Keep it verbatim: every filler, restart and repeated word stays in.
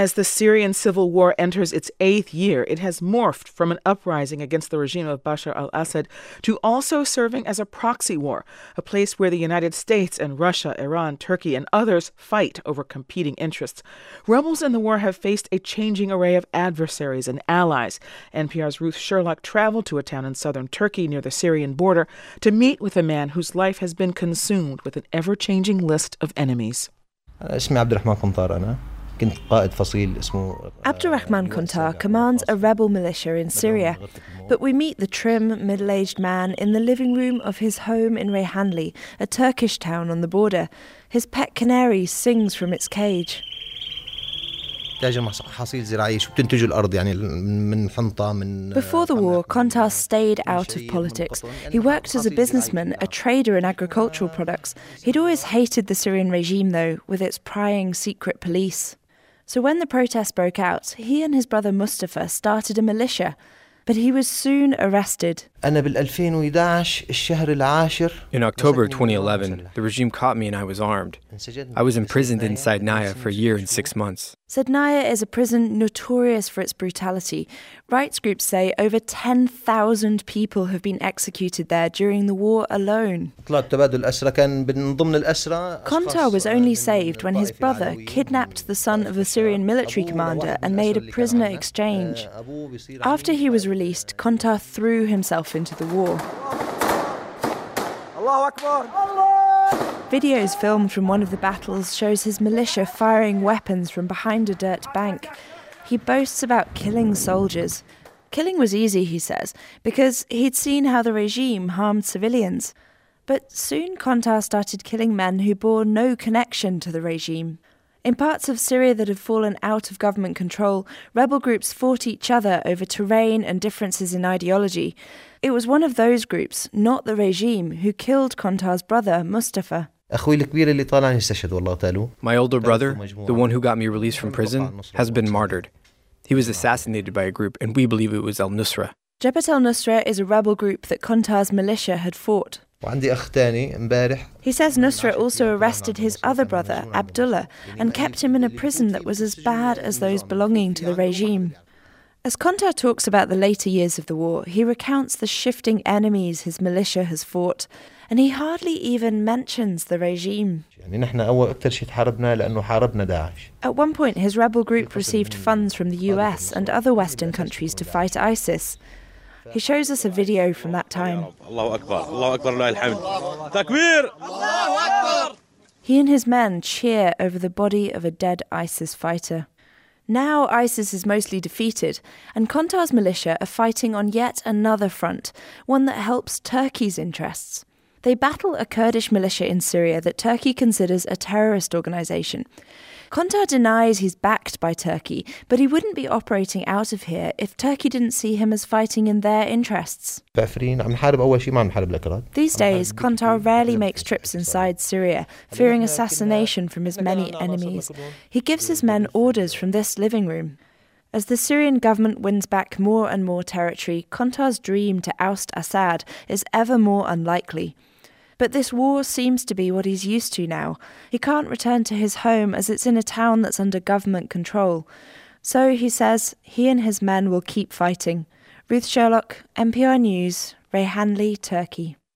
As the Syrian civil war enters its eighth year, it has morphed from an uprising against the regime of Bashar al-Assad to also serving as a proxy war, a place where the United States and Russia, Iran, Turkey, and others fight over competing interests. Rebels in the war have faced a changing array of adversaries and allies. N P R's Ruth Sherlock traveled to a town in southern Turkey near the Syrian border to meet with a man whose life has been consumed with an ever-changing list of enemies. اسمي عبد الرحمن قنطار أنا. Abdurrahman Kuntar commands a rebel militia in Syria, but we meet the trim, middle-aged man in the living room of his home in Reyhanli, a Turkish town on the border. His pet canary sings from its cage. Before the war, Kontar stayed out of politics. He worked as a businessman, a trader in agricultural products. He'd always hated the Syrian regime, though, with its prying secret police. So when the protests broke out, he and his brother Mustafa started a militia. But he was soon arrested. In October twenty eleven, the regime caught me and I was armed. I was imprisoned inside Naya for a year and six months. Sednaya is a prison notorious for its brutality. Rights groups say over ten thousand people have been executed there during the war alone. Kontar was only saved when his brother kidnapped the son of a Syrian military commander and made a prisoner exchange. After he was released, Kontar threw himself into the war. Videos filmed from one of the battles shows his militia firing weapons from behind a dirt bank. He boasts about killing soldiers. Killing was easy, he says, because he'd seen how the regime harmed civilians. But soon Kontar started killing men who bore no connection to the regime. In parts of Syria that had fallen out of government control, rebel groups fought each other over terrain and differences in ideology. It was one of those groups, not the regime, who killed Kontar's brother, Mustafa. My older brother, the one who got me released from prison, has been martyred. He was assassinated by a group, and we believe it was al-Nusra. Jabhat al-Nusra is a rebel group that Kontar's militia had fought. He says Nusra also arrested his other brother, Abdullah, and kept him in a prison that was as bad as those belonging to the regime. As Kontar talks about the later years of the war, he recounts the shifting enemies his militia has fought, and he hardly even mentions the regime. At one point, his rebel group received funds from the U S and other Western countries to fight ISIS. He shows us a video from that time. He and his men cheer over the body of a dead ISIS fighter. Now ISIS is mostly defeated, and Kontar's militia are fighting on yet another front, one that helps Turkey's interests. They battle a Kurdish militia in Syria that Turkey considers a terrorist organisation. Kontar denies he's backed by Turkey, but he wouldn't be operating out of here if Turkey didn't see him as fighting in their interests. These days, Kontar rarely makes trips inside Syria, fearing assassination from his many enemies. He gives his men orders from this living room. As the Syrian government wins back more and more territory, Kontar's dream to oust Assad is ever more unlikely. But this war seems to be what he's used to now. He can't return to his home as it's in a town that's under government control. So, he says, he and his men will keep fighting. Ruth Sherlock, N P R News, Reyhanli, Turkey.